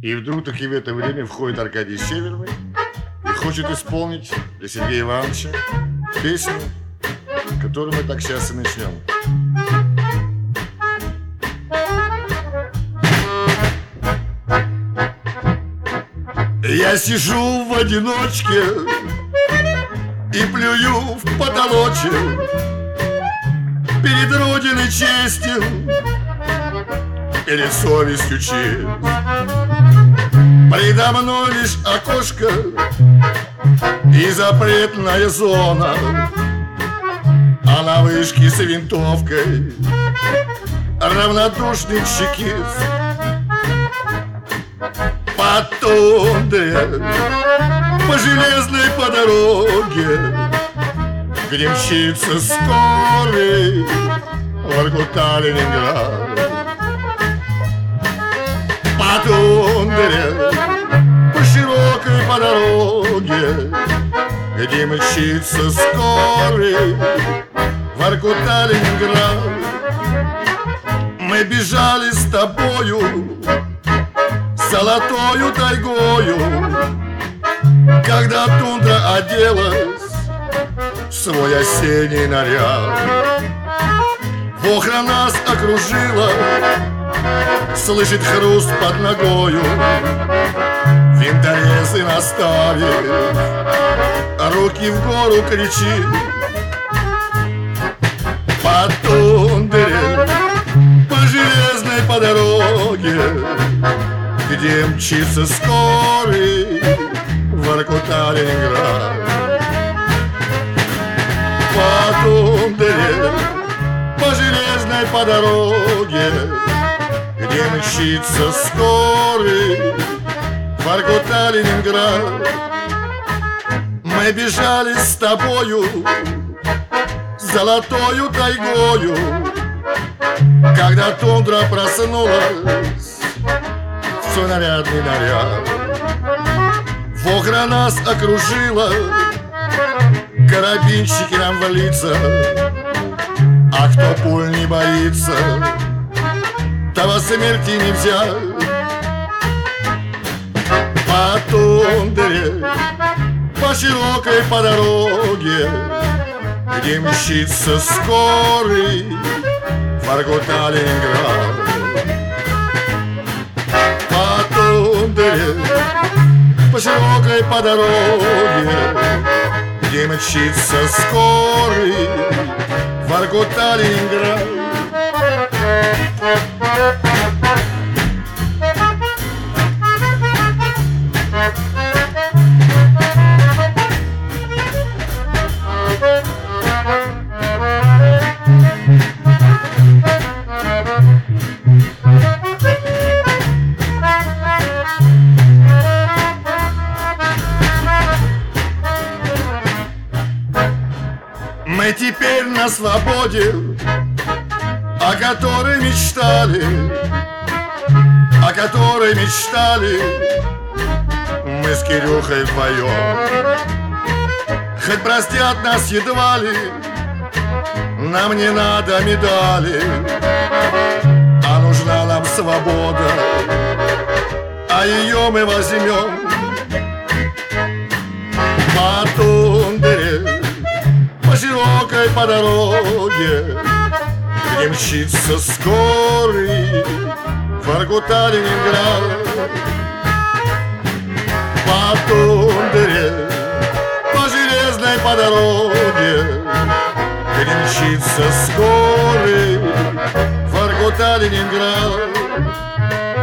И вдруг таки в это время входит Аркадий Северный и хочет исполнить для Сергея Ивановича песню, которую мы так сейчас и начнем. Я сижу в одиночке и плюю в потолочек, перед Родиной честен, перед совестью честь. Предо мной лишь окошко и запретная зона, а на вышке с винтовкой равнодушный чекист. По тундре, по железной по дороге, где мчится скорый Воркута-Ленинград. По тундре, по широкой по дороге, где мчится скорый Воркута-Ленинград. Мы бежали с тобою золотою тайгою, когда тундра оделась в свой осенний наряд. Вохра нас окружила, слышит хруст под ногою, винторезы наставив, руки в гору кричит. По тундре, по железной по дороге, где мчится скорый Воркута-Ленинград. По тундре, по железной по дороге, где мчится скорый Воркута-Ленинград. Мы бежали с тобою золотою тайгою, когда тундра проснулась в свой нарядный наряд. Вохра нас окружила, карабинщики нам в лица, а кто пуль не боится, того смерти не взять. По тундре, по широкой по дороге, где мчится скорый Воркута-Ленинград. По тундре, по широкой по дороге, где мчится скорый Воркута-Ленинград. Мы теперь на свободе, о которой мечтали, о которой мечтали мы с Кирюхой вдвоем. Хоть простят нас едва ли, нам не надо медали, а нужна нам свобода, а ее мы возьмем. По тундре, по широкой по дороге, где мчится скорый Воркута-Ленинград. По тундре, по железной по дороге, где мчится скорый Воркута-Ленинград.